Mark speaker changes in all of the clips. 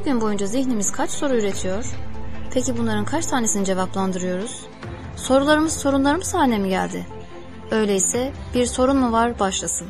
Speaker 1: Bir gün boyunca zihnimiz kaç soru üretiyor? Peki bunların kaç tanesini cevaplandırıyoruz? Sorularımız sorunlarımız haline mi geldi? Öyleyse bir sorun mu var başlasın.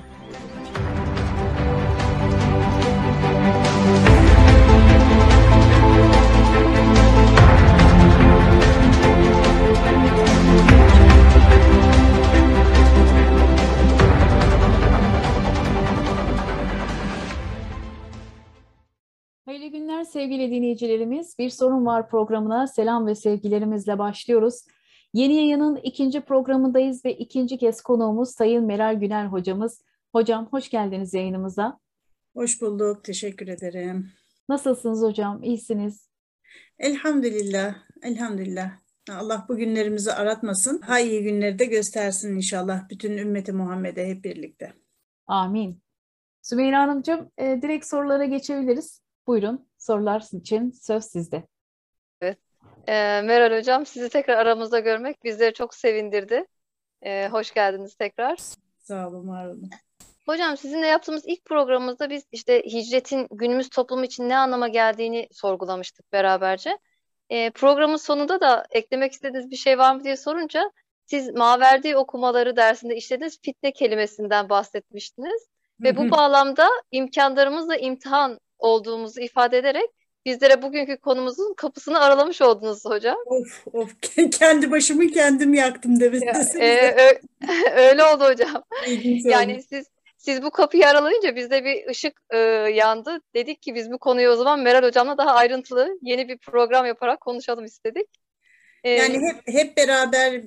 Speaker 2: Hayırlı günler sevgili dinleyicilerimiz. Bir Sorun Var programına selam ve sevgilerimizle başlıyoruz. Yeni yayının ikinci programındayız ve ikinci kez konuğumuz Sayın Meral Güner hocamız. Hocam hoş geldiniz yayınımıza.
Speaker 3: Hoş bulduk, teşekkür ederim.
Speaker 2: Nasılsınız hocam? İyisiniz?
Speaker 3: Elhamdülillah, elhamdülillah. Allah bu günlerimizi aratmasın. Ha iyi günleri de göstersin inşallah bütün ümmeti Muhammed'e hep birlikte.
Speaker 2: Amin. Sümeyra Hanımcığım, direkt sorulara geçebiliriz. Buyurun, sorular için söz sizde.
Speaker 4: Evet. Meral Hocam, sizi tekrar aramızda görmek bizleri çok sevindirdi. Hoş geldiniz tekrar.
Speaker 3: Sağ olun, var olun.
Speaker 4: Hocam, sizinle yaptığımız ilk programımızda biz işte hicretin günümüz toplumu için ne anlama geldiğini sorgulamıştık beraberce. Programın sonunda da eklemek istediğiniz bir şey var mı diye sorunca siz Maverdi okumaları dersinde işlediğiniz fitne kelimesinden bahsetmiştiniz. Ve bu bağlamda imkanlarımızla imtihan olduğumuzu ifade ederek bizlere bugünkü konumuzun kapısını aralamış oldunuz hocam.
Speaker 3: Of, kendi başımı kendim yaktım demesinize.
Speaker 4: Öyle oldu hocam.
Speaker 3: Yani
Speaker 4: siz bu kapıyı aralayınca bizde bir ışık yandı. Dedik ki biz bu konuyu o zaman Meral Hocam'la daha ayrıntılı yeni bir program yaparak konuşalım istedik.
Speaker 3: Yani hep beraber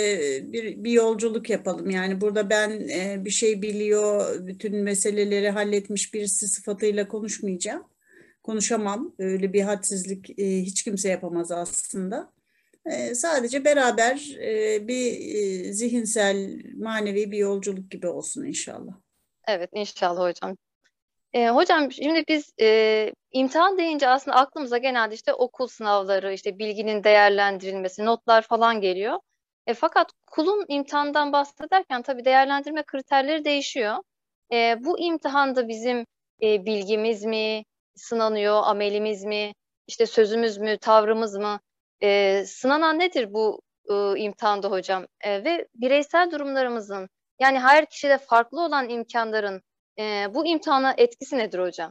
Speaker 3: bir yolculuk yapalım. Yani burada ben bir şey biliyor, bütün meseleleri halletmiş birisi sıfatıyla konuşmayacağım. Konuşamam. Öyle bir hadsizlik hiç kimse yapamaz aslında. Sadece beraber bir zihinsel, manevi bir yolculuk gibi olsun inşallah.
Speaker 4: Evet, inşallah hocam. Hocam şimdi biz imtihan deyince aslında aklımıza genelde işte okul sınavları, işte bilginin değerlendirilmesi, notlar falan geliyor. Fakat kulun imtihandan bahsederken tabii değerlendirme kriterleri değişiyor. Bu imtihanda bizim bilgimiz mi sınanıyor, amelimiz mi, işte sözümüz mü, tavrımız mı? Sınanan nedir bu imtihanda hocam? Ve bireysel durumlarımızın, yani her kişide farklı olan imkanların bu imtihana etkisi nedir hocam?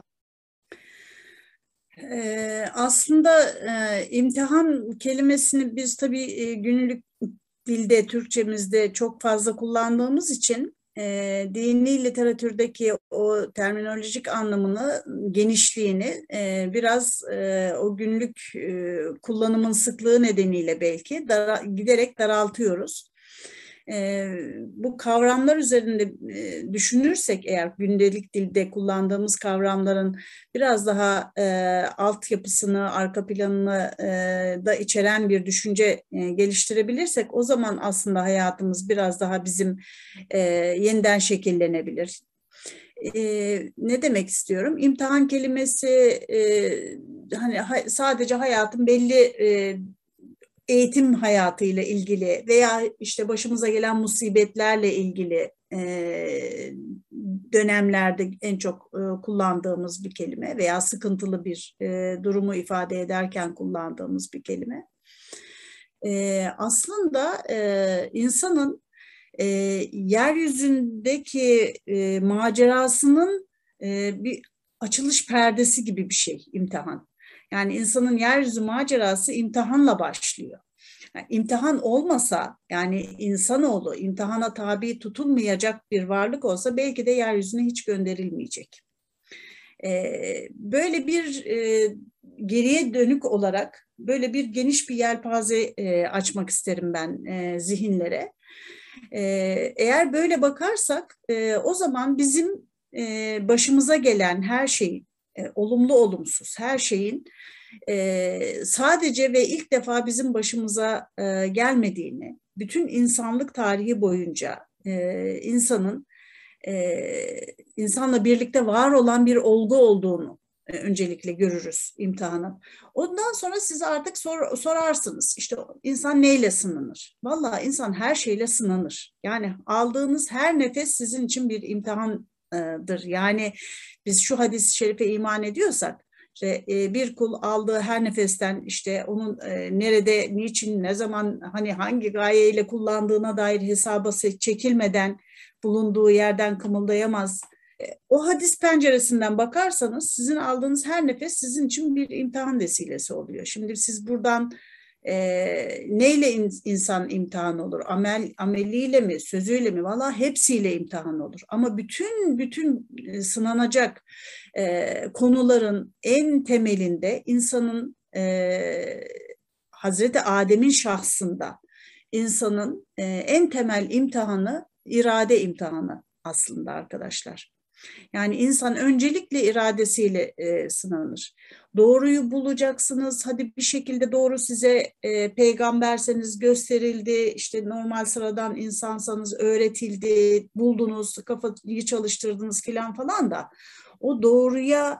Speaker 3: Aslında imtihan kelimesini biz tabii günlük dilde, Türkçemizde çok fazla kullandığımız için dini literatürdeki o terminolojik anlamını, genişliğini biraz o günlük kullanımın sıklığı nedeniyle belki giderek daraltıyoruz. Bu kavramlar üzerinde düşünürsek eğer gündelik dilde kullandığımız kavramların biraz daha altyapısını, arka planını da içeren bir düşünce geliştirebilirsek o zaman aslında hayatımız biraz daha bizim yeniden şekillenebilir. Ne demek istiyorum? İmtihan kelimesi hani sadece hayatın belli eğitim hayatıyla ilgili veya işte başımıza gelen musibetlerle ilgili dönemlerde en çok kullandığımız bir kelime veya sıkıntılı bir durumu ifade ederken kullandığımız bir kelime. Aslında insanın yeryüzündeki macerasının bir açılış perdesi gibi bir şey imtihan. Yani insanın yeryüzü macerası imtihanla başlıyor. Yani imtihan olmasa, yani insanoğlu imtihana tabi tutulmayacak bir varlık olsa belki de yeryüzüne hiç gönderilmeyecek. Böyle bir geriye dönük olarak böyle bir geniş bir yelpaze açmak isterim ben zihinlere. Eğer böyle bakarsak o zaman bizim başımıza gelen her şeyin, olumlu olumsuz her şeyin sadece ve ilk defa bizim başımıza gelmediğini, bütün insanlık tarihi boyunca insanla birlikte var olan bir olgu olduğunu öncelikle görürüz imtihanın. Ondan sonra siz artık sorarsınız işte insan neyle sınanır? Vallahi insan her şeyle sınanır. Yani aldığınız her nefes sizin için bir imtihandır. Yani biz şu hadis-i şerife iman ediyorsak İşte bir kul aldığı her nefesten işte onun nerede, niçin, ne zaman, hani hangi gayeyle kullandığına dair hesaba çekilmeden bulunduğu yerden kımıldayamaz. O hadis penceresinden bakarsanız sizin aldığınız her nefes sizin için bir imtihan vesilesi oluyor. Şimdi siz buradan neyle insan imtihan olur? Ameliyle mi, sözüyle mi? Vallahi hepsiyle imtihan olur. Ama bütün sınanacak konuların en temelinde insanın Hazreti Adem'in şahsında insanın en temel imtihanı irade imtihanı aslında arkadaşlar. Yani insan öncelikle iradesiyle sınanır. Doğruyu bulacaksınız. Hadi bir şekilde doğru size peygamberseniz gösterildi. İşte normal sıradan insansanız öğretildi, buldunuz, kafayı çalıştırdınız falan da o doğruya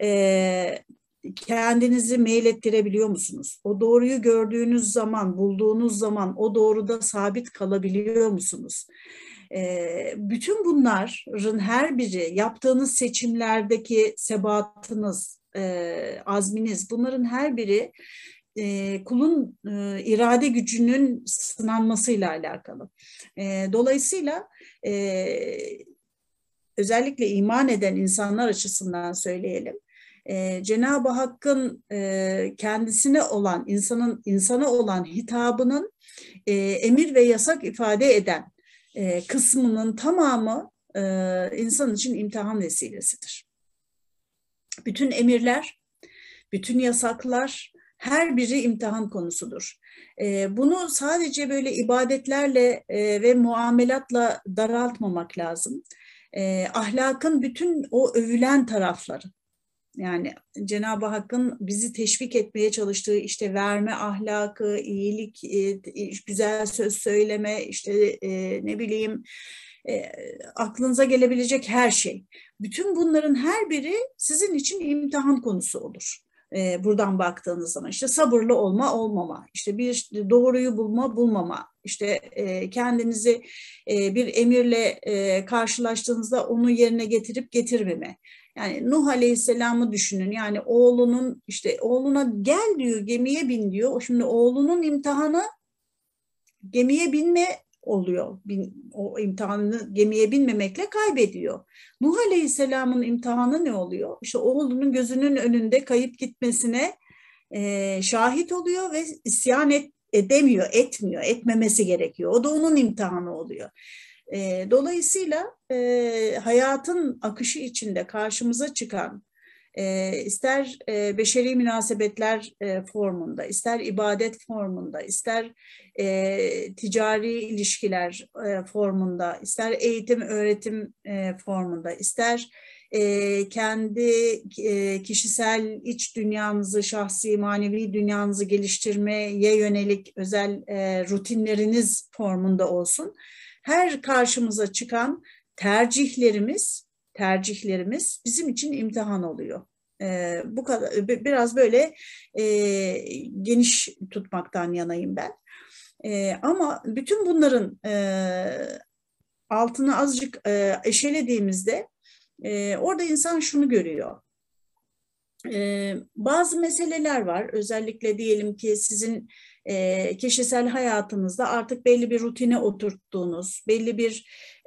Speaker 3: kendinizi meylettirebiliyor musunuz? O doğruyu gördüğünüz zaman, bulduğunuz zaman o doğruda sabit kalabiliyor musunuz? Bütün bunların her biri, yaptığınız seçimlerdeki sebatınız, azminiz, bunların her biri kulun irade gücünün sınanmasıyla alakalı. Dolayısıyla özellikle iman eden insanlar açısından söyleyelim. Cenab-ı Hakk'ın kendisine olan, insana olan hitabının emir ve yasak ifade eden kısmının tamamı insan için imtihan vesilesidir. Bütün emirler, bütün yasaklar, her biri imtihan konusudur. Bunu sadece böyle ibadetlerle ve muamelatla daraltmamak lazım. Ahlakın bütün o övülen tarafları, yani Cenab-ı Hakk'ın bizi teşvik etmeye çalıştığı işte verme ahlakı, iyilik, güzel söz söyleme, işte ne bileyim aklınıza gelebilecek her şey. Bütün bunların her biri sizin için imtihan konusu olur. Buradan baktığınız zaman işte sabırlı olma, olmama, işte bir doğruyu bulma, bulmama, işte kendinizi bir emirle karşılaştığınızda onu yerine getirip getirmeme. Yani Nuh Aleyhisselam'ı düşünün. Yani oğluna gel diyor, gemiye bin diyor. Şimdi oğlunun imtihanı gemiye binme oluyor. O imtihanını gemiye binmemekle kaybediyor. Nuh Aleyhisselam'ın imtihanı ne oluyor? İşte oğlunun gözünün önünde kayıp gitmesine şahit oluyor ve isyan etmiyor, etmemesi gerekiyor. O da onun imtihanı oluyor. Dolayısıyla hayatın akışı içinde karşımıza çıkan ister beşeri münasebetler formunda, ister ibadet formunda, ister ticari ilişkiler formunda, ister eğitim öğretim formunda, ister kendi kişisel iç dünyanızı, şahsi manevi dünyanızı geliştirmeye yönelik özel rutinleriniz formunda olsun. Her karşımıza çıkan tercihlerimiz bizim için imtihan oluyor. Bu kadar, biraz böyle geniş tutmaktan yanayım ben. Ama bütün bunların altını azıcık eşelediğimizde orada insan şunu görüyor. Bazı meseleler var. Özellikle diyelim ki sizin kişisel hayatınızda artık belli bir rutine oturttuğunuz, belli bir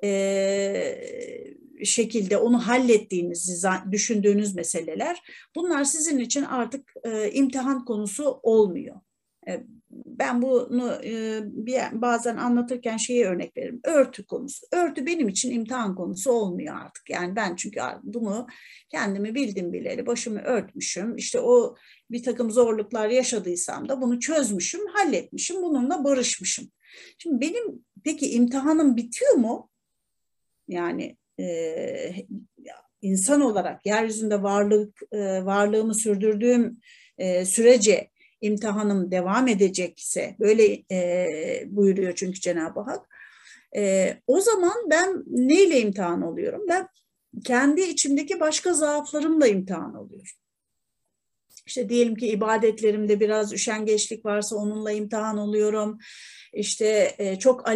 Speaker 3: şekilde onu hallettiğinizi düşündüğünüz meseleler, bunlar sizin için artık imtihan konusu olmuyor. Ben bunu bazen anlatırken örnek veririm. Örtü konusu. Örtü benim için imtihan konusu olmuyor artık. Yani ben çünkü bunu kendimi bildim bileli başımı örtmüşüm. İşte o bir takım zorluklar yaşadıysam da bunu çözmüşüm, halletmişim, bununla barışmışım. Şimdi benim peki imtihanım bitiyor mu? Yani insan olarak yeryüzünde varlığımı sürdürdüğüm sürece imtihanım devam edecekse, böyle buyuruyor çünkü Cenab-ı Hak, o zaman ben neyle imtihan oluyorum? Ben kendi içimdeki başka zaaflarımla imtihan oluyorum. İşte diyelim ki ibadetlerimde biraz üşengeçlik varsa onunla imtihan oluyorum. İşte çok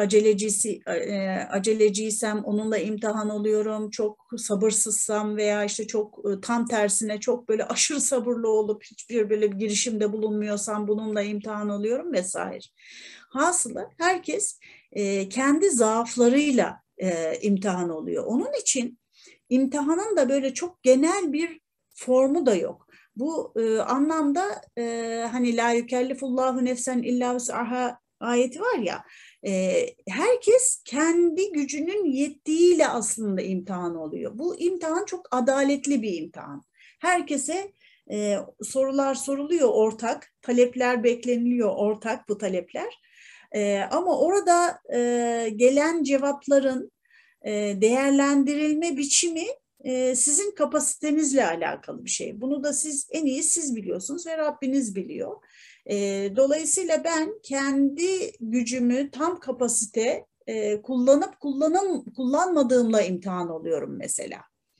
Speaker 3: aceleciysem onunla imtihan oluyorum. Çok sabırsızsam veya işte çok tam tersine çok böyle aşırı sabırlı olup hiçbir böyle bir girişimde bulunmuyorsam bununla imtihan oluyorum vesaire. Hasılı herkes kendi zaaflarıyla imtihan oluyor. Onun için imtihanın da böyle çok genel bir formu da yok. Bu anlamda hani la yükellifullahu nefsen illa vus'aha ayeti var ya, herkes kendi gücünün yettiğiyle aslında imtihan oluyor. Bu imtihan çok adaletli bir imtihan. Herkese sorular soruluyor ortak, talepler bekleniliyor ortak bu talepler. Ama orada gelen cevapların değerlendirilme biçimi sizin kapasitenizle alakalı bir şey. Bunu da en iyi siz biliyorsunuz ve Rabbiniz biliyor. Dolayısıyla ben kendi gücümü tam kapasite kullanıp kullanmadığımla imtihan oluyorum mesela.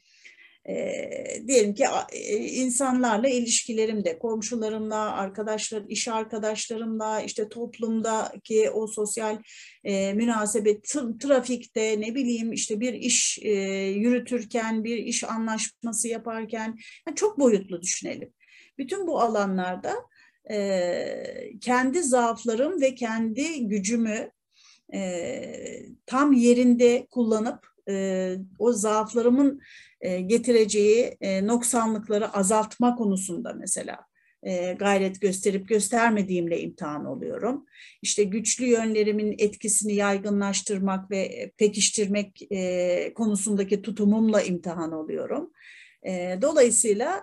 Speaker 3: Diyelim ki insanlarla ilişkilerimde, komşularımla, iş arkadaşlarımla, işte toplumdaki o sosyal münasebet, trafikte ne bileyim işte bir iş yürütürken, bir iş anlaşması yaparken, yani çok boyutlu düşünelim. Bütün bu alanlarda kendi zaaflarım ve kendi gücümü tam yerinde kullanıp o zaaflarımın getireceği noksanlıkları azaltma konusunda mesela gayret gösterip göstermediğimle imtihan oluyorum. İşte güçlü yönlerimin etkisini yaygınlaştırmak ve pekiştirmek konusundaki tutumumla imtihan oluyorum. Dolayısıyla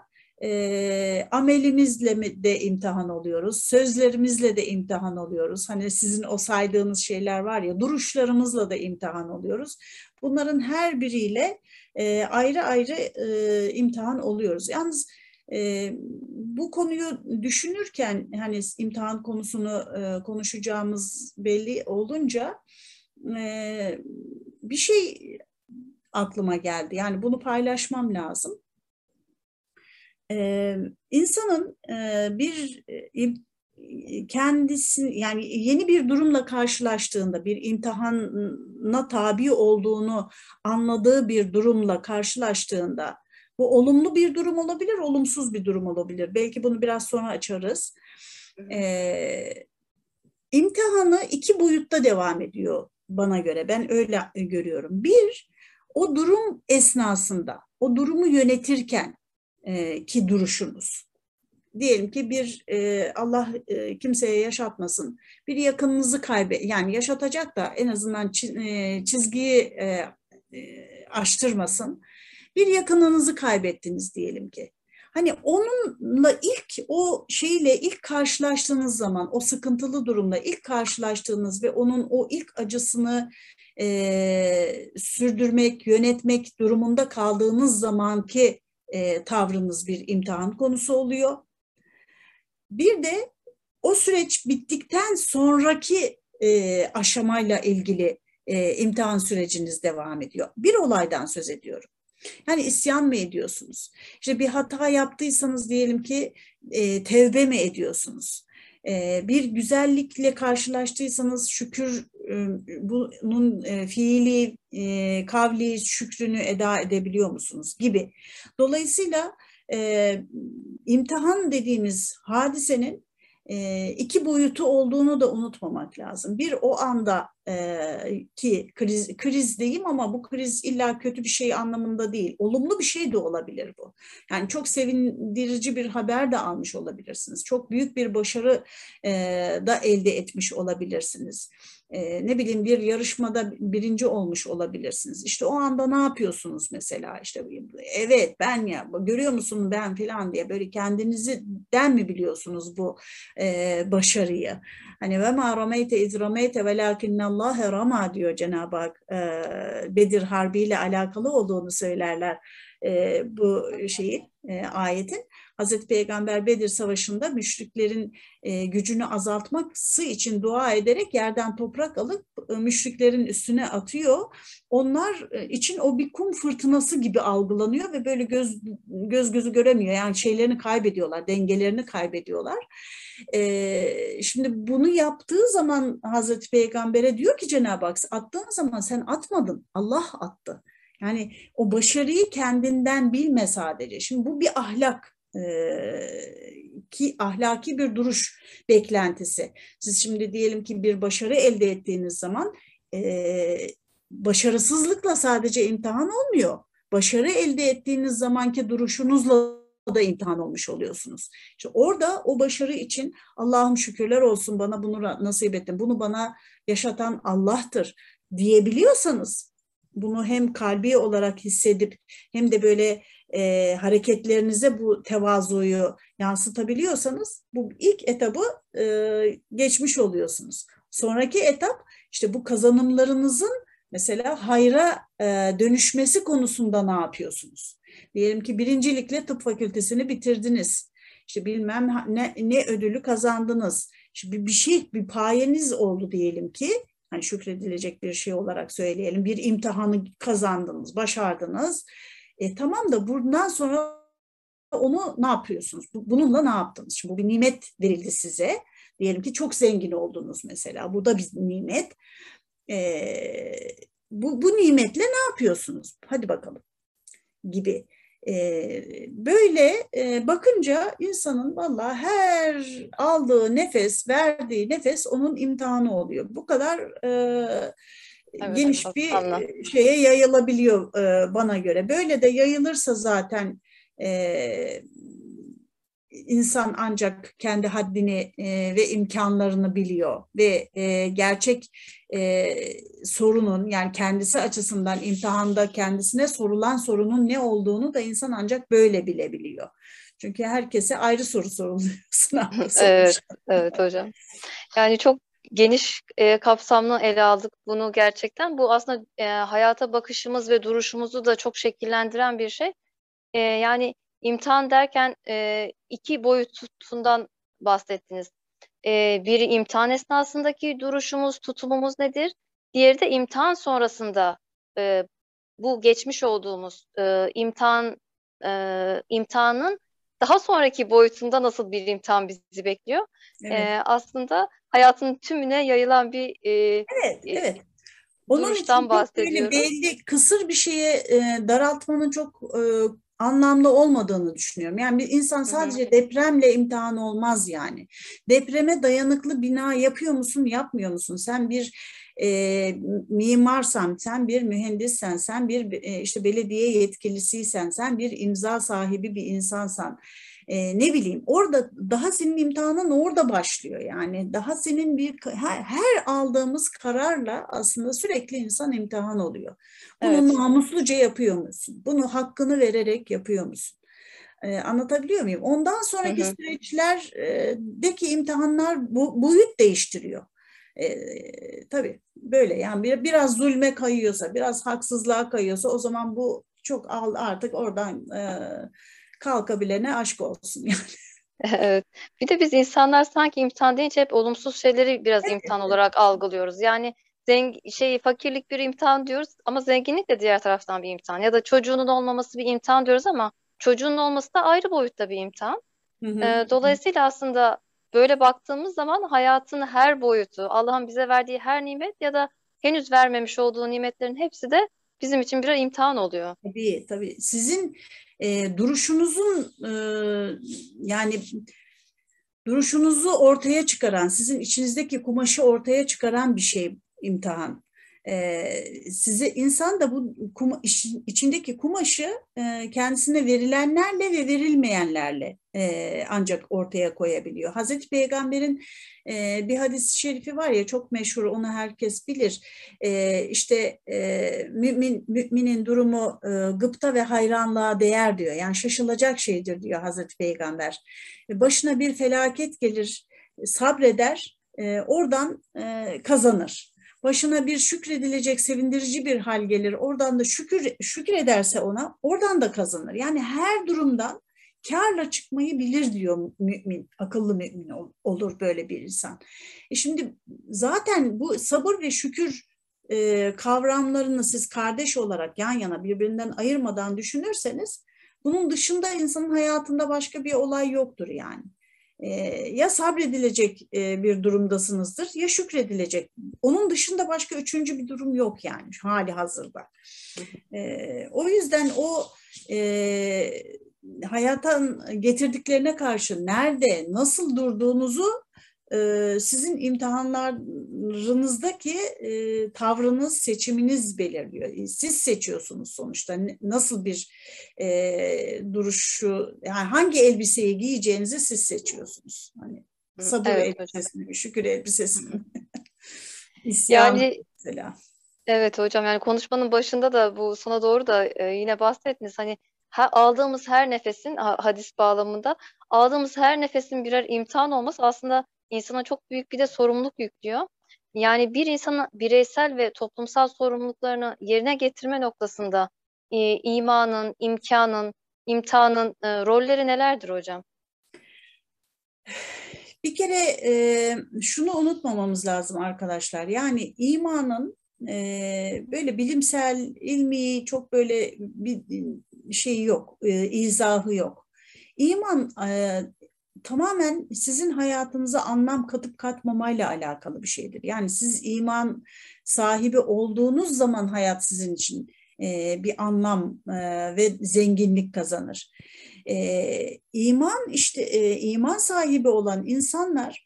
Speaker 3: amelimizle de imtihan oluyoruz, sözlerimizle de imtihan oluyoruz. Hani sizin o saydığınız şeyler var ya, duruşlarımızla da imtihan oluyoruz. Bunların her biriyle ayrı ayrı imtihan oluyoruz. Yalnız bu konuyu düşünürken hani imtihan konusunu konuşacağımız belli olunca bir şey aklıma geldi. Yani bunu paylaşmam lazım. İnsanın bir kendisini, yani yeni bir durumla karşılaştığında, bir imtihana tabi olduğunu anladığı bir durumla karşılaştığında, bu olumlu bir durum olabilir, olumsuz bir durum olabilir. Belki bunu biraz sonra açarız. İmtihanı iki boyutta devam ediyor bana göre. Ben öyle görüyorum. Bir, o durum esnasında, o durumu yönetirken ki duruşunuz. Diyelim ki Allah kimseye yaşatmasın, bir yakınınızı yani yaşatacak da en azından çizgiyi aştırmasın. Bir yakınınızı kaybettiniz diyelim ki. Hani onunla ilk karşılaştığınız zaman, o sıkıntılı durumla ilk karşılaştığınız ve onun o ilk acısını sürdürmek, yönetmek durumunda kaldığınız zamanki tavrınız bir imtihan konusu oluyor. Bir de o süreç bittikten sonraki aşamayla ilgili imtihan süreciniz devam ediyor. Bir olaydan söz ediyorum. Yani isyan mı ediyorsunuz? İşte bir hata yaptıysanız diyelim ki tevbe mi ediyorsunuz? Bir güzellikle karşılaştıysanız şükür, bunun fiili, kavli şükrünü eda edebiliyor musunuz gibi. Dolayısıyla imtihan dediğimiz hadisenin iki boyutu olduğunu da unutmamak lazım. Bir, o anda ki kriz diyeyim ama bu kriz illa kötü bir şey anlamında değil. Olumlu bir şey de olabilir bu. Yani çok sevindirici bir haber de almış olabilirsiniz. Çok büyük bir başarı da elde etmiş olabilirsiniz. Ne bileyim bir yarışmada birinci olmuş olabilirsiniz. İşte o anda ne yapıyorsunuz mesela? İşte evet ben ya, görüyor musun ben falan diye böyle kendinizden mi biliyorsunuz bu başarıyı? Hani ve ma rameyte iz rameyte velakinnallâhe rama diyor Cenab-ı Hak. Bedir Harbi ile alakalı olduğunu söylerler bu ayetin. Hazreti Peygamber Bedir Savaşı'nda müşriklerin gücünü azaltması için dua ederek yerden toprak alıp müşriklerin üstüne atıyor. Onlar için o bir kum fırtınası gibi algılanıyor ve böyle göz gözü göremiyor. Yani şeylerini kaybediyorlar, dengelerini kaybediyorlar. Şimdi bunu yaptığı zaman Hazreti Peygamber'e diyor ki Cenab-ı Hak, attığın zaman sen atmadın, Allah attı. Yani o başarıyı kendinden bilme sadece. Şimdi bu bir ahlak. Ki ahlaki bir duruş beklentisi. Siz şimdi diyelim ki bir başarı elde ettiğiniz zaman başarısızlıkla sadece imtihan olmuyor. Başarı elde ettiğiniz zamanki duruşunuzla da imtihan olmuş oluyorsunuz. İşte orada o başarı için Allah'ım şükürler olsun bana bunu nasip ettin, bunu bana yaşatan Allah'tır diyebiliyorsanız, bunu hem kalbi olarak hissedip hem de böyle hareketlerinize bu tevazuyu yansıtabiliyorsanız bu ilk etabı geçmiş oluyorsunuz. Sonraki etap işte bu kazanımlarınızın mesela hayra dönüşmesi konusunda ne yapıyorsunuz? Diyelim ki birincilikle tıp fakültesini bitirdiniz. İşte bilmem ne ödülü kazandınız. İşte bir payeniz oldu diyelim ki. Hani şükredilecek bir şey olarak söyleyelim. Bir imtihanı kazandınız, başardınız. Tamam da bundan sonra onu ne yapıyorsunuz? Bununla ne yaptınız? Şimdi bu bir nimet verildi size. Diyelim ki çok zengin oldunuz mesela. Bu da bir nimet. Bu nimetle ne yapıyorsunuz? Hadi bakalım gibi. Böyle bakınca insanın vallahi her aldığı nefes, verdiği nefes onun imtihanı oluyor. Bu kadar
Speaker 4: Evet,
Speaker 3: geniş
Speaker 4: çok
Speaker 3: bir
Speaker 4: anladım.
Speaker 3: şeye yayılabiliyor bana göre. Böyle de yayılırsa zaten insan ancak kendi haddini ve imkanlarını biliyor ve gerçek sorunun, yani kendisi açısından imtihanda kendisine sorulan sorunun ne olduğunu da insan ancak böyle bilebiliyor. Çünkü herkese ayrı soru soruluyor sınavda
Speaker 4: Evet,
Speaker 3: sonuçta.
Speaker 4: evet hocam. Yani çok geniş kapsamlı ele aldık bunu gerçekten. Bu aslında hayata bakışımız ve duruşumuzu da çok şekillendiren bir şey. Yani imtihan derken iki boyutundan bahsettiniz. Biri imtihan esnasındaki duruşumuz, tutumumuz nedir? Diğeri de imtihan sonrasında bu geçmiş olduğumuz imtihanın daha sonraki boyutunda nasıl bir imtihan bizi bekliyor?
Speaker 3: Evet,
Speaker 4: Aslında hayatın tümüne yayılan bir
Speaker 3: evet. Onun için
Speaker 4: duruştan
Speaker 3: çok böyle
Speaker 4: bahsediyoruz.
Speaker 3: belli kısır bir şeye daraltmanın çok anlamlı olmadığını düşünüyorum. Yani bir insan
Speaker 4: Hı hı.
Speaker 3: sadece depremle imtihan olmaz yani. Depreme dayanıklı bina yapıyor musun, yapmıyor musun? Sen bir mimarsan, sen bir mühendissen, sen bir işte belediye yetkilisiysen, sen bir imza sahibi bir insansan, ne bileyim orada daha senin imtihanın orada başlıyor yani. Daha senin her aldığımız kararla aslında sürekli insan imtihan oluyor. Bunu
Speaker 4: Evet.
Speaker 3: namusluca yapıyor musun? Bunu hakkını vererek yapıyor musun? Anlatabiliyor muyum? Ondan
Speaker 4: Hı
Speaker 3: sonraki
Speaker 4: hı.
Speaker 3: süreçlerdeki imtihanlar boyut değiştiriyor. Tabii böyle yani biraz zulme kayıyorsa, biraz haksızlığa kayıyorsa o zaman bu çok artık oradan kalkabilene aşk olsun yani.
Speaker 4: Evet. Bir de biz insanlar sanki imtihan deyince hep olumsuz şeyleri biraz imtihan olarak algılıyoruz. Yani fakirlik bir imtihan diyoruz ama zenginlik de diğer taraftan bir imtihan. Ya da çocuğunun olmaması bir imtihan diyoruz ama çocuğunun olması da ayrı boyutta bir imtihan.
Speaker 3: Hı hı.
Speaker 4: Dolayısıyla aslında böyle baktığımız zaman hayatın her boyutu, Allah'ın bize verdiği her nimet ya da henüz vermemiş olduğu nimetlerin hepsi de bizim için birer imtihan oluyor.
Speaker 3: Tabii tabii. Sizin duruşunuzun yani duruşunuzu ortaya çıkaran, sizin içinizdeki kumaşı ortaya çıkaran bir şey imtihan. Size insan da bu içindeki kumaşı kendisine verilenlerle ve verilmeyenlerle ancak ortaya koyabiliyor. Hazreti Peygamber'in bir hadis-i şerifi var ya, çok meşhur, onu herkes bilir. İşte müminin durumu gıpta ve hayranlığa değer diyor. Yani şaşılacak şeydir diyor Hazreti Peygamber. Başına bir felaket gelir, sabreder, oradan kazanır. Başına bir şükredilecek, sevindirici bir hal gelir, oradan da şükür ederse ona, oradan da kazanır. Yani her durumdan kârla çıkmayı bilir diyor mümin, akıllı mümin olur böyle bir insan. Şimdi zaten bu sabır ve şükür kavramlarını siz kardeş olarak yan yana birbirinden ayırmadan düşünürseniz bunun dışında insanın hayatında başka bir olay yoktur yani. Ya sabredilecek bir durumdasınızdır ya şükredilecek. Onun dışında başka üçüncü bir durum yok yani şu hali hazırda. O yüzden o hayatın getirdiklerine karşı nerede, nasıl durduğunuzu sizin imtihanlarınızdaki tavrınız, seçiminiz belirliyor. Siz seçiyorsunuz sonuçta nasıl bir duruşu, yani hangi elbiseyi giyeceğinizi siz seçiyorsunuz. Hani sabır elbisesini mi, şükür elbisesini mi? İsyan
Speaker 4: Yani
Speaker 3: mesela.
Speaker 4: evet hocam, yani konuşmanın başında da bu sona doğru da yine bahsettiniz. Hani aldığımız her nefesin, hadis bağlamında aldığımız her nefesin birer imtihan olması aslında insana çok büyük bir de sorumluluk yüklüyor. Yani bir insanın bireysel ve toplumsal sorumluluklarını yerine getirme noktasında imanın, imkanın, imtihanın rolleri nelerdir hocam?
Speaker 3: Bir kere şunu unutmamamız lazım arkadaşlar. Yani imanın böyle bilimsel, ilmi çok böyle bir şey yok, izahı yok. İman tamamen sizin hayatınıza anlam katıp katmamayla alakalı bir şeydir. Yani siz iman sahibi olduğunuz zaman hayat sizin için bir anlam ve zenginlik kazanır. İman sahibi olan insanlar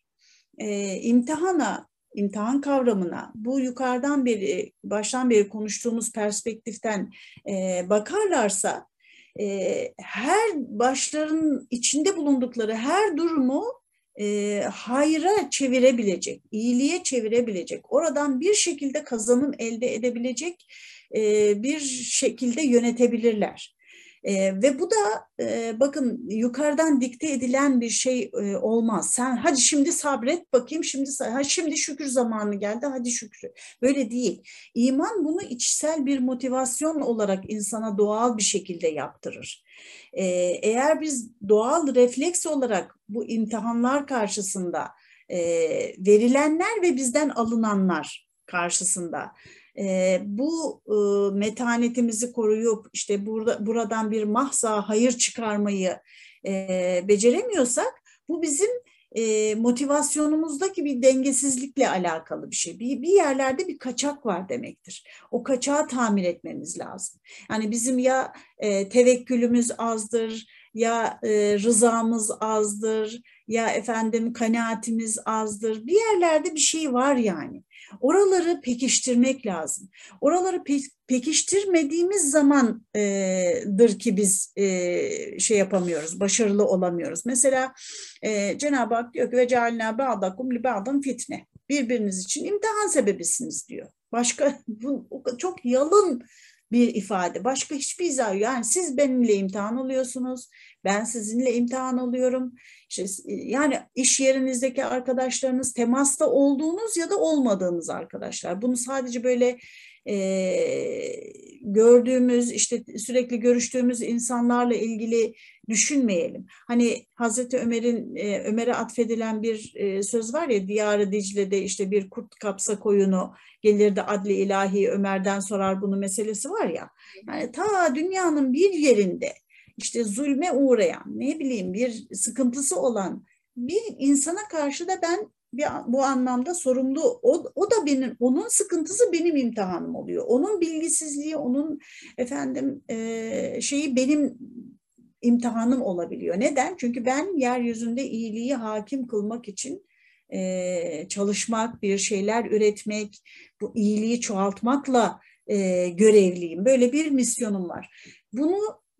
Speaker 3: imtihan kavramına bu yukarıdan beri, baştan beri konuştuğumuz perspektiften bakarlarsa her başlarının içinde bulundukları her durumu hayra çevirebilecek, iyiliğe çevirebilecek, oradan bir şekilde kazanım elde edebilecek bir şekilde yönetebilirler. Ve bu da bakın yukarıdan dikte edilen bir şey olmaz. Sen hadi şimdi sabret bakayım, şimdi şükür zamanı geldi, hadi şükrü. Böyle değil. İman bunu içsel bir motivasyon olarak insana doğal bir şekilde yaptırır. Eğer biz doğal refleks olarak bu imtihanlar karşısında verilenler ve bizden alınanlar karşısında bu metanetimizi koruyup işte buradan bir mahza hayır çıkarmayı beceremiyorsak bu bizim motivasyonumuzdaki bir dengesizlikle alakalı bir şey. Bir yerlerde bir kaçak var demektir. O kaçağı tamir etmemiz lazım. Yani bizim ya tevekkülümüz azdır, ya rızamız azdır, ya efendim kanaatimiz azdır. Bir yerlerde bir şey var yani. Oraları pekiştirmek lazım. Oraları pekiştirmediğimiz zamandır ki biz şey yapamıyoruz, başarılı olamıyoruz. Mesela Cenab-ı Hak diyor ki ve cealna ba'dakum li ba'din fitne. Birbiriniz için imtihan sebebisiniz diyor. Başka bu çok yalın bir ifade. Başka hiçbir izah yok. Yani siz benimle imtihan oluyorsunuz. Ben sizinle imtihan oluyorum. İşte, yani iş yerinizdeki arkadaşlarınız temasta olduğunuz ya da olmadığınız arkadaşlar. Bunu sadece böyle gördüğümüz, işte sürekli görüştüğümüz insanlarla ilgili düşünmeyelim. Hani Hazreti Ömer'e atfedilen bir söz var ya, Diyar-ı Dicle'de işte bir kurt kapsa koyunu gelirdi adli ilahi Ömer'den sorar bunu meselesi var ya. Yani ta dünyanın bir yerinde işte zulme uğrayan, ne bileyim bir sıkıntısı olan bir insana karşı da ben bu anlamda sorumlu, o da onun sıkıntısı benim imtihanım oluyor. Onun bilgisizliği, onun şeyi benim imtihanım olabiliyor. Neden? Çünkü ben yeryüzünde iyiliği hakim kılmak için çalışmak, bir şeyler üretmek, bu iyiliği çoğaltmakla görevliyim. Böyle bir misyonum var. Bunu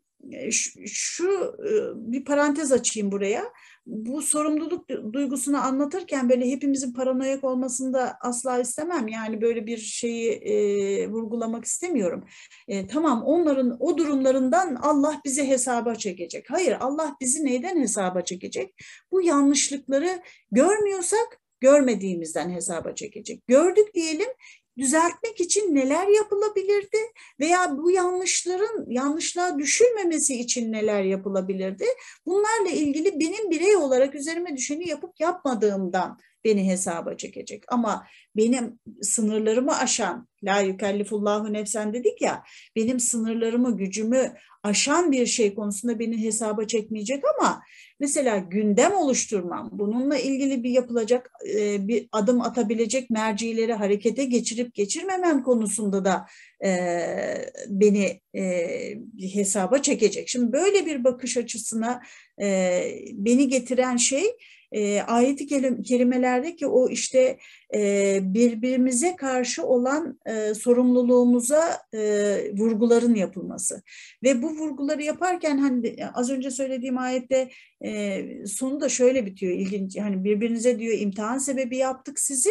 Speaker 3: bir parantez açayım buraya. Bu sorumluluk duygusunu anlatırken böyle hepimizin paranoyak olmasını da asla istemem. Yani böyle bir şeyi vurgulamak istemiyorum. Tamam, onların o durumlarından Allah bizi hesaba çekecek. Hayır, Allah bizi neyden hesaba çekecek? Bu yanlışlıkları görmüyorsak görmediğimizden hesaba çekecek. Gördük diyelim, düzeltmek için neler yapılabilirdi veya bu yanlışlığa düşülmemesi için neler yapılabilirdi? Bunlarla ilgili benim birey olarak üzerime düşeni yapıp yapmadığımdan beni hesaba çekecek. Ama benim sınırlarımı aşan, la yükellifullahu nefsen dedik ya, benim sınırlarımı, gücümü aşan bir şey konusunda beni hesaba çekmeyecek ama mesela gündem oluşturmam, bununla ilgili bir yapılacak, bir adım atabilecek mercileri harekete geçirip geçirmemem konusunda da beni hesaba çekecek. Şimdi böyle bir bakış açısına beni getiren şey, ayet-i kerimelerdeki o işte birbirimize karşı olan sorumluluğumuza vurguların yapılması ve bu vurguları yaparken hani az önce söylediğim ayette sonu da şöyle bitiyor, ilginç, hani birbirinize diyor imtihan sebebi yaptık sizi,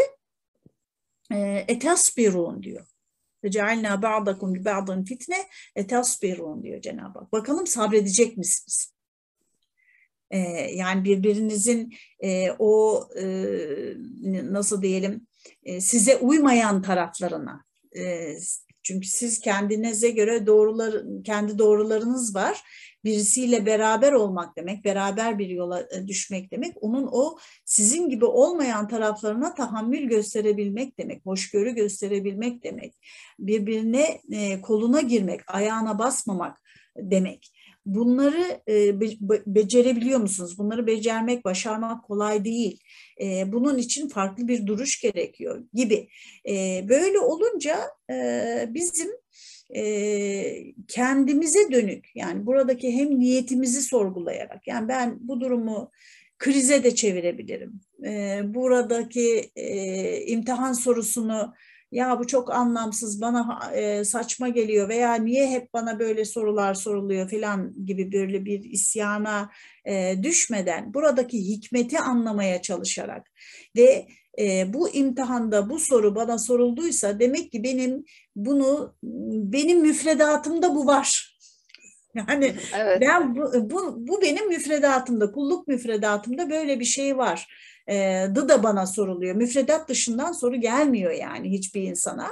Speaker 3: etasbirun diyor. Cealna ba'dakum li ba'din fitne etasbirun diyor Cenab-ı Hak. Bakalım sabredecek misiniz? Yani birbirinizin nasıl diyelim, size uymayan taraflarına, çünkü siz kendinize göre kendi doğrularınız var. Birisiyle beraber olmak demek, beraber bir yola düşmek demek, onun o sizin gibi olmayan taraflarına tahammül gösterebilmek demek, hoşgörü gösterebilmek demek, birbirine koluna girmek, ayağına basmamak demek. Bunları becerebiliyor musunuz? Bunları becermek, başarmak kolay değil. Bunun için farklı bir duruş gerekiyor gibi. Böyle olunca bizim kendimize dönük, yani buradaki hem niyetimizi sorgulayarak, yani ben bu durumu krize de çevirebilirim. Buradaki imtihan sorusunu, ya bu çok anlamsız, bana saçma geliyor veya niye hep bana böyle sorular soruluyor falan gibi böyle bir isyana düşmeden buradaki hikmeti anlamaya çalışarak ve bu imtihanda bu soru bana sorulduysa demek ki benim müfredatımda bu var. Yani
Speaker 4: Evet.
Speaker 3: ben bu benim müfredatımda, kulluk müfredatımda böyle bir şey var. Da bana soruluyor. Müfredat dışından soru gelmiyor yani hiçbir insana.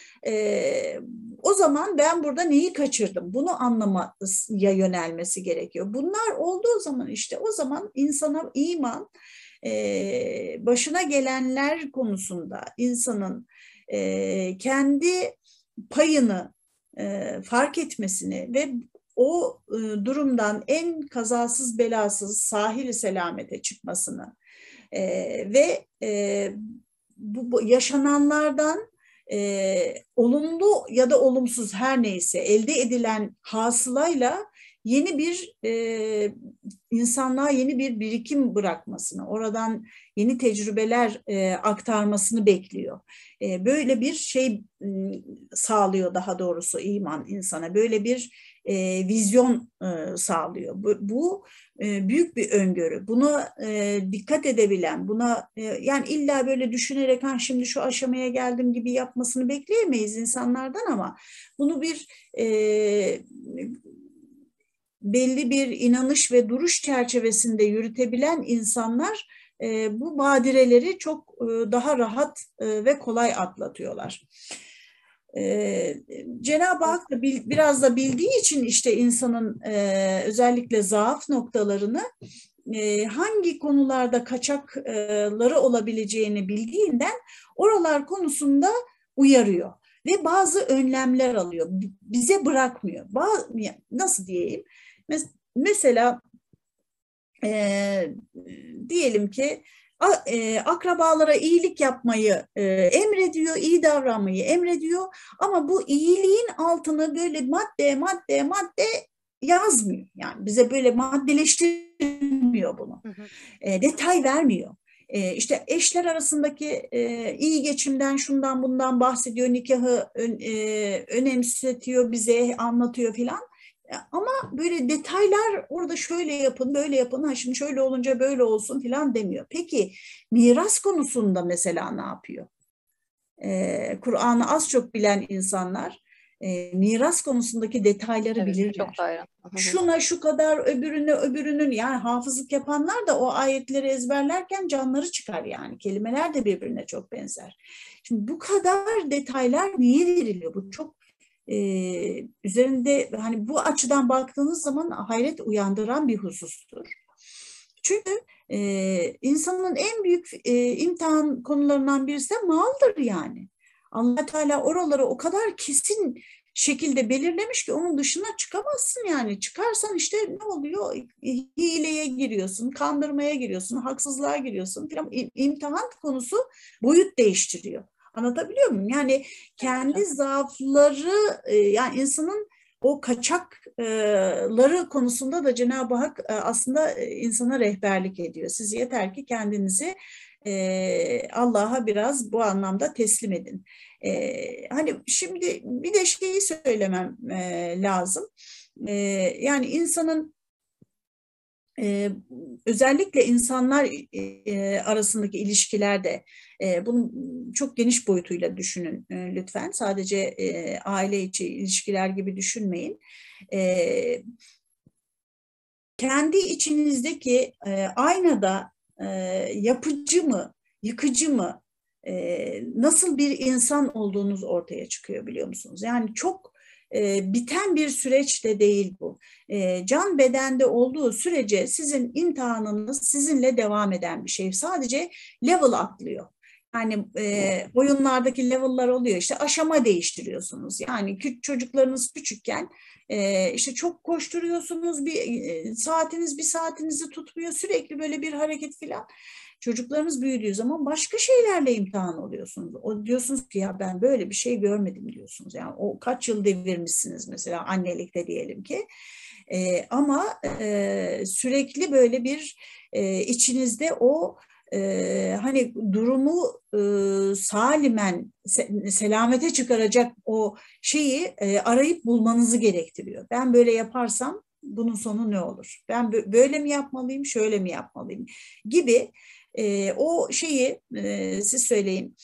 Speaker 3: O zaman ben burada neyi kaçırdım? Bunu anlamaya yönelmesi gerekiyor. Bunlar olduğu zaman işte o zaman insana iman, başına gelenler konusunda insanın kendi payını fark etmesini ve o durumdan en kazasız belasız sahil-i selamete çıkmasını ve bu yaşananlardan olumlu ya da olumsuz her neyse elde edilen hasılayla yeni bir insanlığa yeni bir birikim bırakmasını, oradan yeni tecrübeler aktarmasını bekliyor. Böyle bir şey sağlıyor, daha doğrusu iman insana. Böyle bir vizyon sağlıyor. Bu büyük bir öngörü. Buna dikkat edebilen, buna yani illa böyle düşünerek şimdi şu aşamaya geldim gibi yapmasını bekleyemeyiz insanlardan, ama bunu bir belli bir inanış ve duruş çerçevesinde yürütebilen insanlar bu badireleri çok daha rahat ve kolay atlatıyorlar. Cenab-ı Hak da biraz da bildiği için işte insanın özellikle zaaf noktalarını, hangi konularda kaçakları olabileceğini bildiğinden oralar konusunda uyarıyor ve bazı önlemler alıyor. Bize bırakmıyor. Nasıl diyeyim? Mesela diyelim ki akrabalara iyilik yapmayı emrediyor, iyi davranmayı emrediyor, ama bu iyiliğin altını böyle madde yazmıyor. Yani bize böyle maddeleştirmiyor bunu. Detay vermiyor. İşte eşler arasındaki iyi geçimden, şundan bundan bahsediyor, nikahı önemsetiyor, bize anlatıyor filan. Ama böyle detaylar orada şöyle yapın, böyle yapın, şimdi şöyle olunca böyle olsun filan demiyor. Peki miras konusunda mesela ne yapıyor? Kur'an'ı az çok bilen insanlar miras konusundaki detayları
Speaker 4: Evet, çok
Speaker 3: bilirler.
Speaker 4: hayran.
Speaker 3: Şuna şu kadar, öbürüne öbürünün, yani hafızlık yapanlar da o ayetleri ezberlerken canları çıkar yani. Kelimeler de birbirine çok benzer. Şimdi bu kadar detaylar niye veriliyor? Bu çok üzerinde, hani bu açıdan baktığınız zaman hayret uyandıran bir husustur. Çünkü insanın en büyük imtihan konularından birisi de maldır yani. Allah Teala oraları o kadar kesin şekilde belirlemiş ki onun dışına çıkamazsın yani. Çıkarsan işte ne oluyor? Hileye giriyorsun, kandırmaya giriyorsun, haksızlığa giriyorsun falan. İmtihan konusu boyut değiştiriyor. Anlatabiliyor muyum? Yani kendi zaafları, yani insanın o kaçakları konusunda da Cenab-ı Hak aslında insana rehberlik ediyor. Siz yeter ki kendinizi Allah'a biraz bu anlamda teslim edin. Hani şimdi bir de şeyi söylemem lazım. Yani insanın özellikle insanlar arasındaki ilişkilerde bunun çok geniş boyutuyla düşünün lütfen. Sadece aile içi ilişkiler gibi düşünmeyin. Kendi içinizdeki aynada yapıcı mı, yıkıcı mı, nasıl bir insan olduğunuz ortaya çıkıyor, biliyor musunuz? Yani çok biten bir süreç de değil bu. Can bedende olduğu sürece sizin imtihanınız sizinle devam eden bir şey. Sadece level atlıyor. Yani oyunlardaki level'lar oluyor, işte aşama değiştiriyorsunuz. Yani çocuklarınız küçükken işte çok koşturuyorsunuz, bir saatinizi tutmuyor, sürekli böyle bir hareket filan. Çocuklarınız büyüdüğü zaman başka şeylerle imtihan oluyorsunuz. O diyorsunuz ki ya ben böyle bir şey görmedim diyorsunuz. Yani o kaç yıl devirmişsiniz mesela annelikte diyelim ki. Ama sürekli böyle bir içinizde o hani durumu salimen selamete çıkaracak o şeyi arayıp bulmanızı gerektiriyor. Ben böyle yaparsam bunun sonu ne olur? Ben böyle mi yapmalıyım, şöyle mi yapmalıyım gibi o şeyi siz söyleyin.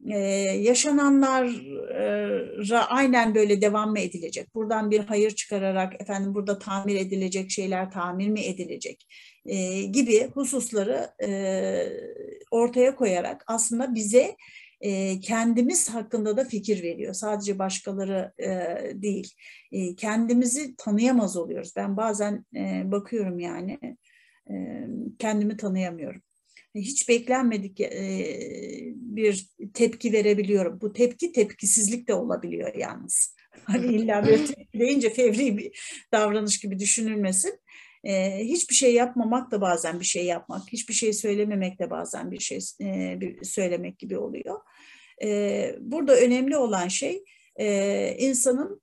Speaker 3: Yaşananlara aynen böyle devam mı edilecek? Buradan bir hayır çıkararak efendim burada tamir edilecek şeyler tamir mi edilecek? Gibi hususları ortaya koyarak aslında bize kendimiz hakkında da fikir veriyor. Sadece başkaları değil. Kendimizi tanıyamaz oluyoruz. Ben bazen bakıyorum yani kendimi tanıyamıyorum. Hiç beklenmedik bir tepki verebiliyorum. Bu tepkisizlik de olabiliyor yalnız. Hani illa böyle tepki deyince fevri bir davranış gibi düşünülmesin. Hiçbir şey yapmamak da bazen bir şey yapmak, hiçbir şey söylememek de bazen bir şey söylemek gibi oluyor. Burada önemli olan şey insanın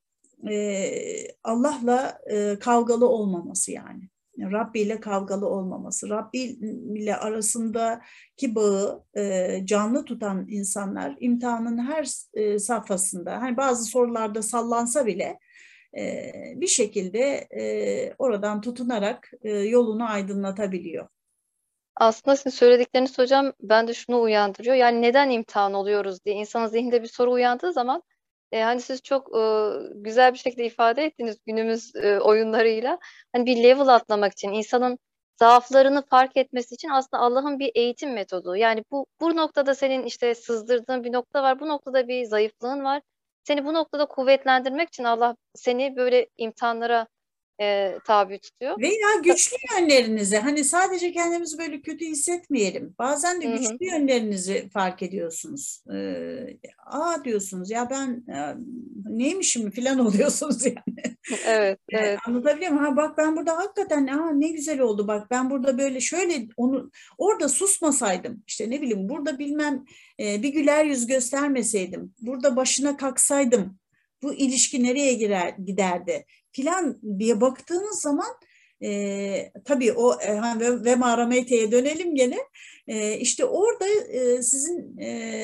Speaker 3: Allah'la kavgalı olmaması yani. Rabbi ile kavgalı olmaması, Rabbi ile arasındaki bağı canlı tutan insanlar imtihanın her safhasında, hani bazı sorularda sallansa bile bir şekilde oradan tutunarak yolunu aydınlatabiliyor.
Speaker 4: Aslında sizin söyledikleriniz hocam ben de şunu uyandırıyor. Yani neden imtihan oluyoruz diye insanın zihninde bir soru uyandığı zaman hani siz çok güzel bir şekilde ifade ettiniz günümüz oyunlarıyla. Hani bir level atlamak için insanın zaaflarını fark etmesi için aslında Allah'ın bir eğitim metodu. Yani bu noktada senin işte sızdırdığın bir nokta var. Bu noktada bir zayıflığın var. Seni bu noktada kuvvetlendirmek için Allah seni böyle imtihanlara tabi tutuyor.
Speaker 3: Veya güçlü yönlerinizi, hani sadece kendimizi böyle kötü hissetmeyelim. Bazen de
Speaker 4: Hı
Speaker 3: güçlü
Speaker 4: hı.
Speaker 3: yönlerinizi fark ediyorsunuz. Diyorsunuz ya ben neymişim falan oluyorsunuz yani.
Speaker 4: Evet, evet.
Speaker 3: Anlatabiliyor muyum? Ha bak ben burada hakikaten ne güzel oldu, bak ben burada böyle şöyle onu orada susmasaydım, işte ne bileyim burada bilmem bir güler yüz göstermeseydim, burada başına kalksaydım bu ilişki nereye giderdi filan diye baktığınız zaman tabii o ve marameyteye dönelim gene. İşte orada sizin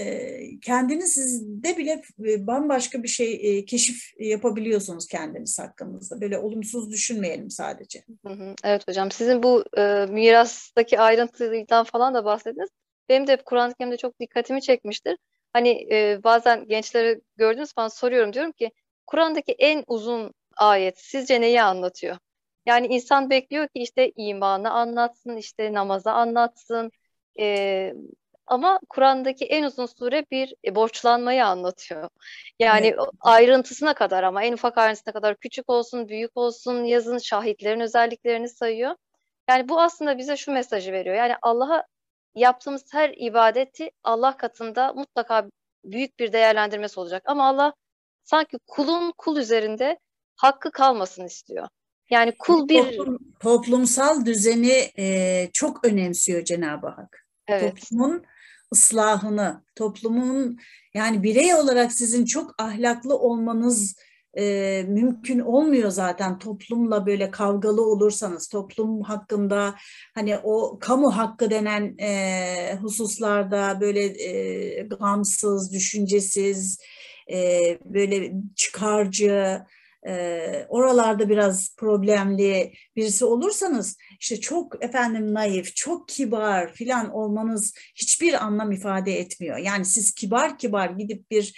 Speaker 3: kendinizde bile bambaşka bir şey keşif yapabiliyorsunuz kendiniz hakkınızda. Böyle olumsuz düşünmeyelim sadece.
Speaker 4: Hı hı. Evet hocam sizin bu mirastaki ayrıntıdan falan da bahsettiniz. Benim de hep Kur'an-ı Kerim'de çok dikkatimi çekmiştir. Hani bazen gençlere gördüğünüz falan soruyorum diyorum ki Kur'an'daki en uzun ayet sizce neyi anlatıyor? Yani insan bekliyor ki işte imanı anlatsın, işte namazı anlatsın. Ee, Ama Kur'an'daki en uzun sure bir borçlanmayı anlatıyor.
Speaker 3: Evet.
Speaker 4: Yani ayrıntısına kadar, ama en ufak ayrıntısına kadar, küçük olsun, büyük olsun, yazın şahitlerin özelliklerini sayıyor. Yani bu aslında bize şu mesajı veriyor. Yani Allah'a yaptığımız her ibadeti Allah katında mutlaka büyük bir değerlendirmesi olacak. Ama Allah sanki kulun kul üzerinde hakkı kalmasını istiyor. Yani kul bir,
Speaker 3: Toplumsal düzeni çok önemsiyor Cenab-ı Hak.
Speaker 4: evet,
Speaker 3: Toplumun ıslahını, toplumun, yani birey olarak sizin çok ahlaklı olmanız mümkün olmuyor zaten toplumla böyle kavgalı olursanız. Toplum hakkında hani o kamu hakkı denen hususlarda böyle gamsız, düşüncesiz, böyle çıkarcı, oralarda biraz problemli birisi olursanız, işte çok efendim naif, çok kibar filan olmanız hiçbir anlam ifade etmiyor. Yani siz kibar kibar gidip bir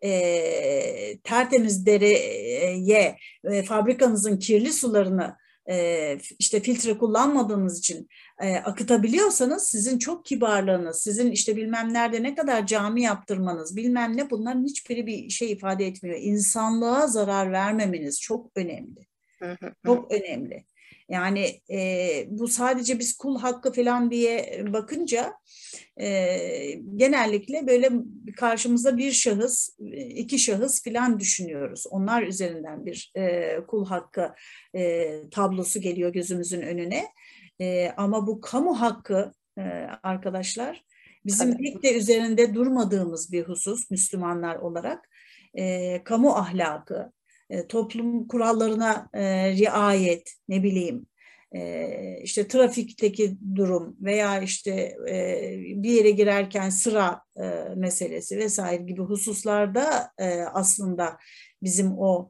Speaker 3: tertemiz dereye, fabrikanızın kirli sularını işte filtre kullanmadığınız için akıtabiliyorsanız, sizin çok kibarlığınız, sizin işte bilmem nerede ne kadar cami yaptırmanız, bilmem ne, bunların hiçbiri bir şey ifade etmiyor. İnsanlığa zarar vermemeniz çok önemli. Çok önemli. Yani bu sadece biz kul hakkı falan diye bakınca genellikle böyle karşımızda bir şahıs, iki şahıs falan düşünüyoruz. Onlar üzerinden bir kul hakkı tablosu geliyor gözümüzün önüne. Ama bu kamu hakkı arkadaşlar, bizim
Speaker 4: tabii.
Speaker 3: pek de üzerinde durmadığımız bir husus Müslümanlar olarak. Kamu ahlakı, toplum kurallarına riayet, ne bileyim, işte trafikteki durum veya işte bir yere girerken sıra meselesi vesaire gibi hususlarda aslında bizim o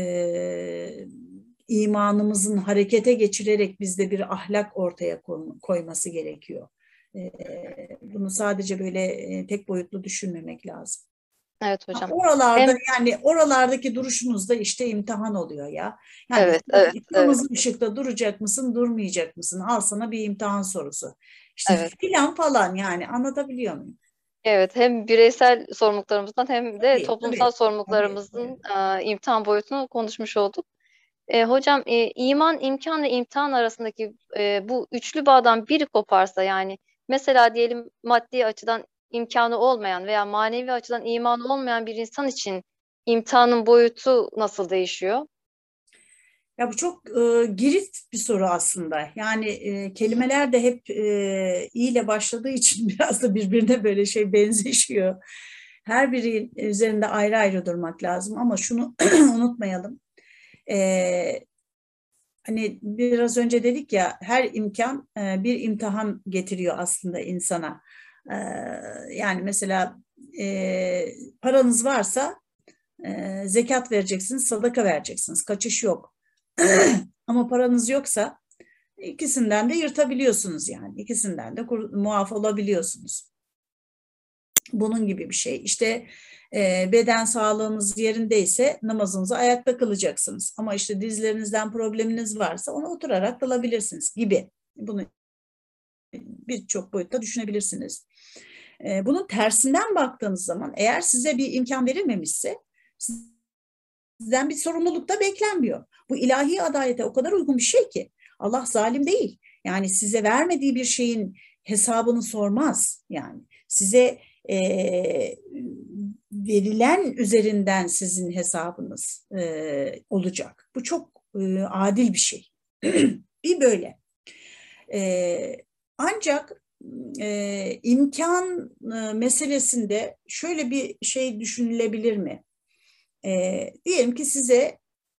Speaker 3: imanımızın harekete geçirerek bizde bir ahlak ortaya koyması gerekiyor. Bunu sadece böyle tek boyutlu düşünmemek lazım.
Speaker 4: Evet hocam.
Speaker 3: Oralarda
Speaker 4: Hem
Speaker 3: yani oralardaki duruşunuz da işte imtihan oluyor ya. Yani
Speaker 4: evet, evet, evet,
Speaker 3: kırmızı ışıkta duracak mısın, durmayacak mısın? Al sana bir imtihan sorusu. İşte
Speaker 4: evet.
Speaker 3: filan falan, yani anlatabiliyor muyum?
Speaker 4: Evet, hem bireysel sorumluluklarımızdan hem de
Speaker 3: Tabii,
Speaker 4: toplumsal
Speaker 3: tabii, tabii,
Speaker 4: sorumluluklarımızın
Speaker 3: tabii.
Speaker 4: imtihan boyutunu konuşmuş olduk. Hocam, iman, imkan ve imtihan arasındaki bu üçlü bağdan biri koparsa, yani mesela diyelim maddi açıdan imkanı olmayan veya manevi açıdan imanı olmayan bir insan için imtihanın boyutu nasıl değişiyor?
Speaker 3: Ya bu çok girift bir soru aslında. Yani kelimeler de hep i ile başladığı için biraz da birbirine böyle şey benzeşiyor. Her biri üzerinde ayrı ayrı durmak lazım ama şunu unutmayalım. E, Hani biraz önce dedik ya, her imkan bir imtihan getiriyor aslında insana. Yani mesela paranız varsa zekat vereceksiniz, sadaka vereceksiniz. Kaçış yok. Ama paranız yoksa ikisinden de yırtabiliyorsunuz yani. İkisinden de muaf olabiliyorsunuz. Bunun gibi bir şey. İşte beden sağlığınız yerindeyse namazınızı ayakta kılacaksınız. Ama işte dizlerinizden probleminiz varsa onu oturarak kılabilirsiniz gibi. Bunu birçok boyutta düşünebilirsiniz. Bunun tersinden baktığınız zaman, eğer size bir imkan verilmemişse sizden bir sorumluluk da beklenmiyor. Bu ilahi adalete o kadar uygun bir şey ki. Allah zalim değil. Yani size vermediği bir şeyin hesabını sormaz. Yani size verilen üzerinden sizin hesabınız olacak. Bu çok adil bir şey. Bir böyle. Ancak imkan meselesinde şöyle bir şey düşünülebilir mi? Diyelim ki size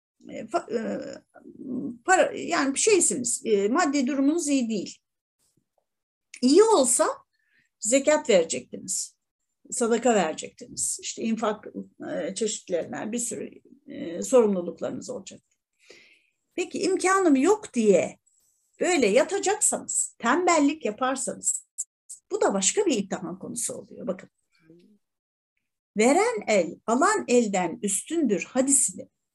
Speaker 3: para, yani bir şeysiniz, maddi durumunuz iyi değil. İyi olsa zekat verecektiniz, sadaka verecektiniz, işte infak çeşitlerinden bir sürü sorumluluklarınız olacak. Peki imkanım yok diye böyle yatacaksanız, tembellik yaparsanız, bu da başka bir imtihan konusu oluyor. Bakın, veren el alan elden üstündür hadisini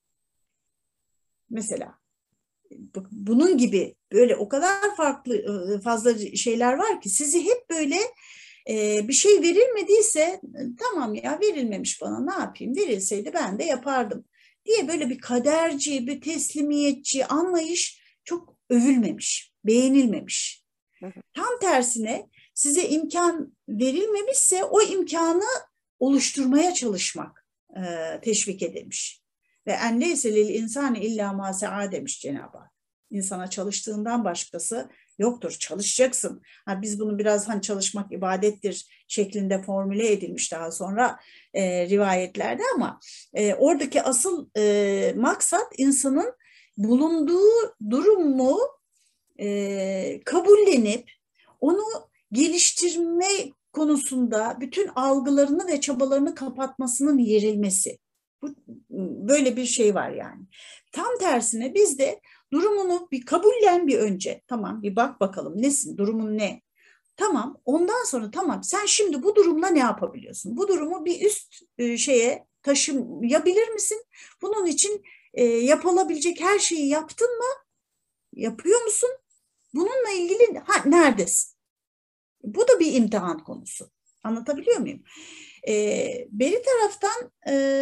Speaker 3: mesela. Bunun gibi böyle o kadar fazla şeyler var ki sizi hep böyle bir şey verilmediyse tamam ya verilmemiş bana ne yapayım, verilseydi ben de yapardım diye böyle bir kaderci, bir teslimiyetçi anlayış çok övülmemiş, beğenilmemiş. Tam tersine size imkan verilmemişse o imkanı oluşturmaya çalışmak teşvik edilmiş. Ve en leyse lil insani illa ma sa'a demiş Cenab-ı Hak. İnsana çalıştığından başkası yoktur. Çalışacaksın. Biz bunu biraz hani çalışmak ibadettir şeklinde formüle edilmiş daha sonra rivayetlerde ama oradaki asıl maksat insanın bulunduğu durumu kabullenip onu geliştirme konusunda bütün algılarını ve çabalarını kapatmasının yerilmesi. Böyle bir şey var yani. Tam tersine biz de durumunu bir kabullen bir önce. Tamam bir bak bakalım nesin, durumun ne? Tamam ondan sonra tamam sen şimdi bu durumla ne yapabiliyorsun? Bu durumu bir üst şeye taşıyabilir misin? Bunun için yapılabilecek her şeyi yaptın mı? Yapıyor musun? Bununla ilgili neredesin? Bu da bir imtihan konusu. Anlatabiliyor muyum? Beri taraftan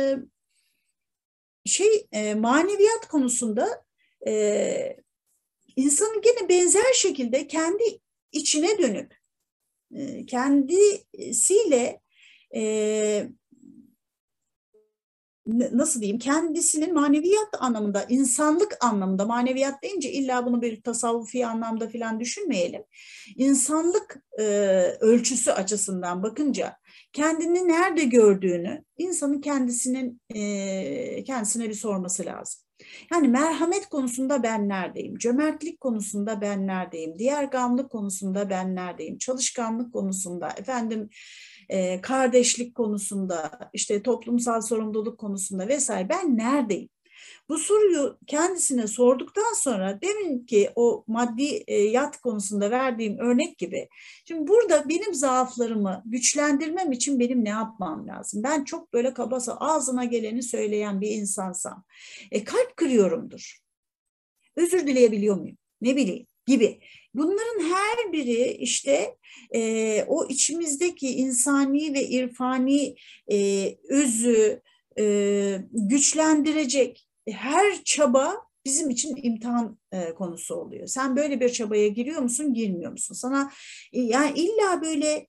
Speaker 3: maneviyat konusunda insanın gene benzer şekilde kendi içine dönüp kendisiyle nasıl diyeyim, kendisinin maneviyat anlamında, insanlık anlamında, maneviyat deyince illa bunu bir tasavvufi anlamda falan düşünmeyelim. İnsanlık ölçüsü açısından bakınca kendini nerede gördüğünü insanın kendisine bir sorması lazım. Yani merhamet konusunda ben neredeyim? Cömertlik konusunda ben neredeyim? Diğergamlık konusunda ben neredeyim? Çalışkanlık konusunda, kardeşlik konusunda, işte toplumsal sorumluluk konusunda vesaire ben neredeyim? Bu soruyu kendisine sorduktan sonra deminki o maddiyat konusunda verdiğim örnek gibi, şimdi burada benim zaaflarımı güçlendirmem için benim ne yapmam lazım? Ben çok böyle kabasa ağzına geleni söyleyen bir insansam, kalp kırıyorumdur. Özür dileyebiliyor muyum? Ne bileyim gibi. Bunların her biri işte o içimizdeki insani ve irfani özü güçlendirecek her çaba bizim için imtihan konusu oluyor. Sen böyle bir çabaya giriyor musun, girmiyor musun? Sana yani illa böyle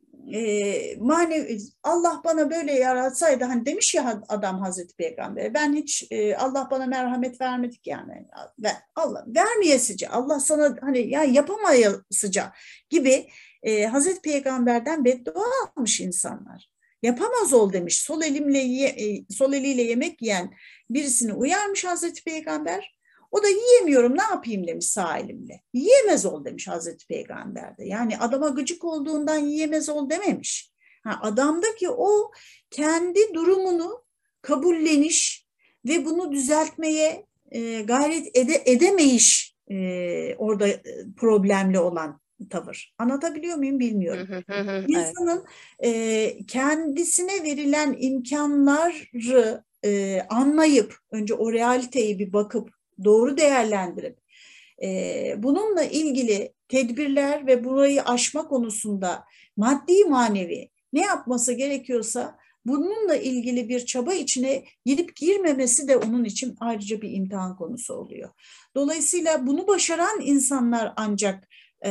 Speaker 3: manevi Allah bana böyle yaratsaydı, hani demiş ya adam Hazreti Peygamber'e, ben hiç Allah bana merhamet vermedik yani, Allah vermeyesice, Allah sana hani ya yapamayasıca gibi Hazreti Peygamber'den beddua almış insanlar. Yapamaz ol demiş. Sol eliyle yemek yiyen birisini uyarmış Hazreti Peygamber. O da yiyemiyorum ne yapayım demiş sağ elimle. Yiyemez ol demiş Hazreti Peygamber de. Yani adama gıcık olduğundan yiyemez ol dememiş. Adamdaki o kendi durumunu kabulleniş ve bunu düzeltmeye gayret edemeyiş orada problemli olan tavır. Anlatabiliyor muyum bilmiyorum. İnsanın kendisine verilen imkanları anlayıp önce o realiteyi bir bakıp doğru değerlendirip bununla ilgili tedbirler ve burayı aşma konusunda maddi manevi ne yapması gerekiyorsa bununla ilgili bir çaba içine girip girmemesi de onun için ayrıca bir imtihan konusu oluyor. Dolayısıyla bunu başaran insanlar ancak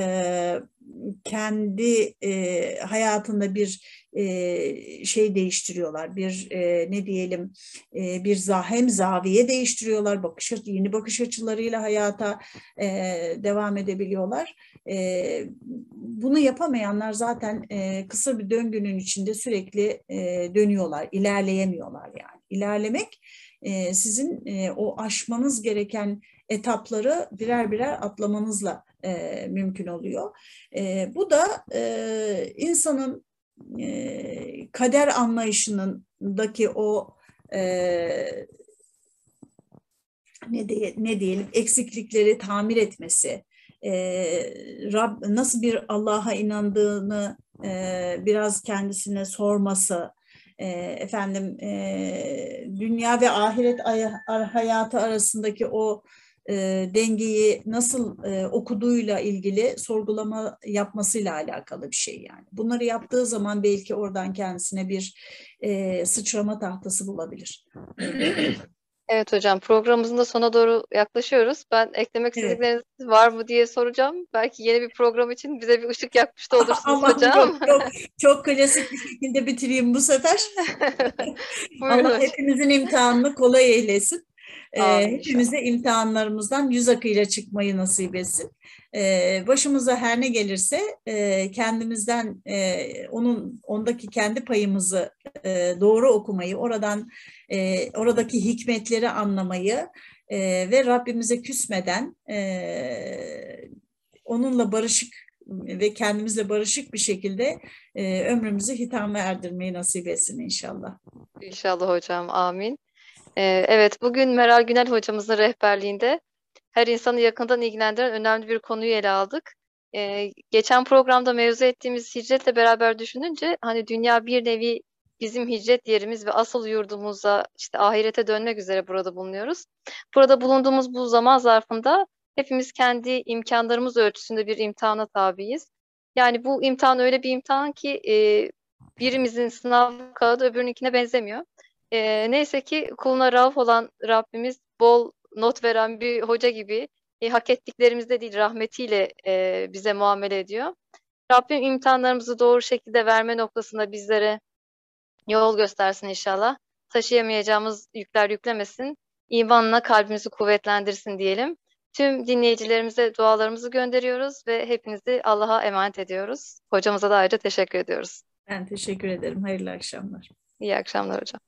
Speaker 3: kendi hayatında bir şey değiştiriyorlar, bir ne diyelim, bir hem zaviye değiştiriyorlar, yeni bakış açılarıyla hayata devam edebiliyorlar. Bunu yapamayanlar zaten kısa bir döngünün içinde sürekli dönüyorlar, ilerleyemiyorlar yani. İlerlemek sizin o aşmanız gereken etapları birer birer atlamanızla mümkün oluyor. Bu da insanın kader anlayışındaki o ne diyelim eksiklikleri tamir etmesi, nasıl bir Allah'a inandığını biraz kendisine sorması, Dünya ve ahiret hayatı arasındaki o dengeyi nasıl okuduğuyla ilgili sorgulama yapmasıyla alakalı bir şey yani. Bunları yaptığı zaman belki oradan kendisine bir sıçrama tahtası bulabilir.
Speaker 4: Evet hocam, programımızın da sona doğru yaklaşıyoruz. Ben eklemek
Speaker 3: Evet.
Speaker 4: istedikleriniz var mı diye soracağım. Belki yeni bir program için bize bir ışık yakmış da olursunuz
Speaker 3: Aman
Speaker 4: hocam.
Speaker 3: çok klasik bir şekilde bitireyim bu sefer.
Speaker 4: Buyurun
Speaker 3: Allah
Speaker 4: hocam.
Speaker 3: hepimizin imtihanını kolay eylesin.
Speaker 4: Amin inşallah.
Speaker 3: Hepimize imtihanlarımızdan yüz akıyla çıkmayı nasip etsin. Başımıza her ne gelirse kendimizden ondaki kendi payımızı doğru okumayı, oradaki hikmetleri anlamayı ve Rabbimize küsmeden onunla barışık ve kendimizle barışık bir şekilde ömrümüzü hitama erdirmeyi nasip etsin inşallah.
Speaker 4: İnşallah hocam, amin. Evet, bugün Meral Günel hocamızın rehberliğinde her insanı yakından ilgilendiren önemli bir konuyu ele aldık. Geçen programda mevzu ettiğimiz hicretle beraber düşününce hani dünya bir nevi bizim hicret yerimiz ve asıl yurdumuza işte ahirete dönmek üzere burada bulunuyoruz. Burada bulunduğumuz bu zaman zarfında hepimiz kendi imkanlarımız ölçüsünde bir imtihana tabiiz. Yani bu imtihan öyle bir imtihan ki birimizin sınav kağıdı öbürününkine benzemiyor. Neyse ki kuluna rauf olan Rabbimiz bol not veren bir hoca gibi hak ettiklerimizde değil rahmetiyle bize muamele ediyor. Rabbim imtihanlarımızı doğru şekilde verme noktasında bizlere yol göstersin inşallah. Taşıyamayacağımız yükler yüklemesin. İmanla kalbimizi kuvvetlendirsin diyelim. Tüm dinleyicilerimize dualarımızı gönderiyoruz ve hepinizi Allah'a emanet ediyoruz. Hocamıza da ayrıca teşekkür ediyoruz.
Speaker 3: Ben teşekkür ederim. Hayırlı akşamlar.
Speaker 4: İyi akşamlar hocam.